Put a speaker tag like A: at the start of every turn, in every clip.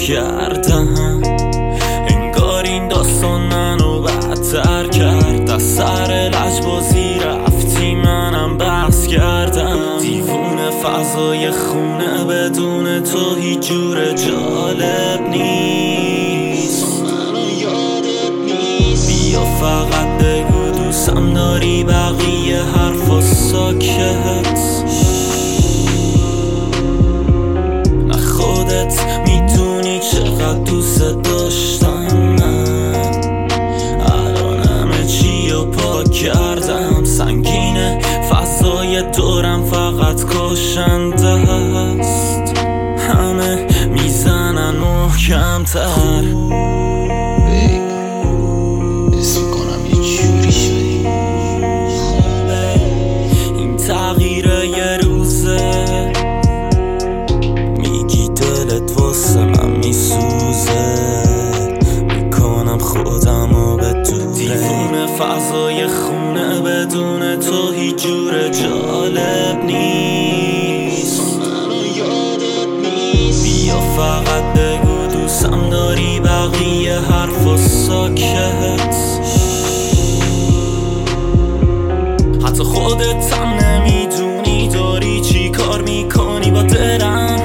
A: کردم، انگار این داستان منو بدتر کرد. از سر لجبازی رفتی منم بحث کردم. دیوونه فضای خونه بدون تو هیچ جور جالب نیست. بیا فقط بگو دوستم داری، بقیه حرفا ساکت. نه خودت میدونی چقدر دوست داشتم من. الان همه چی رو پاک کردم، سنگینه فضای دورم فقط کشنده است. همه میزنن محکم‌تر. تغییره یه روزه، میگی دلت واسه من میسوزه، میکنم خودمو به دوره. دیوونه فضای خونه بدون تو هیچ جور جالب نیست. بیا فقط بگو دوستم داری، بقیه حرفا ساکت. حتی خودت هم نمیدونی داری چی کار میکنی با دلم.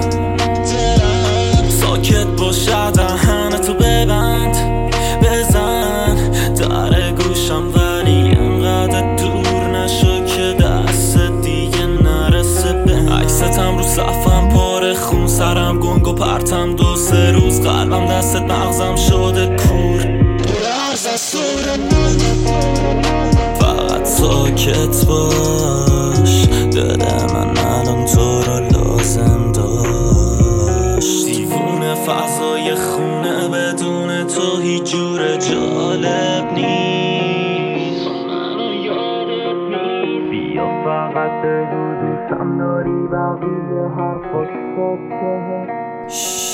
A: ساکت باشه دهنتو ببند، بزن در گوشم ولی انقدر دور نشو که دست دیگه نرسه به عکستم. رو صفم پاره خون، سرم گنگ و پرتم 2-3 روز، قلبم دستت مغزم شده کور. فقط ساکت باش، دل من الان تو رو لازم داشت. دیوونه فضای خونه بدون تو هیچ جور جالب نیست. بیا فقط بگو دوستم داری، بقیه حرفا ساکت.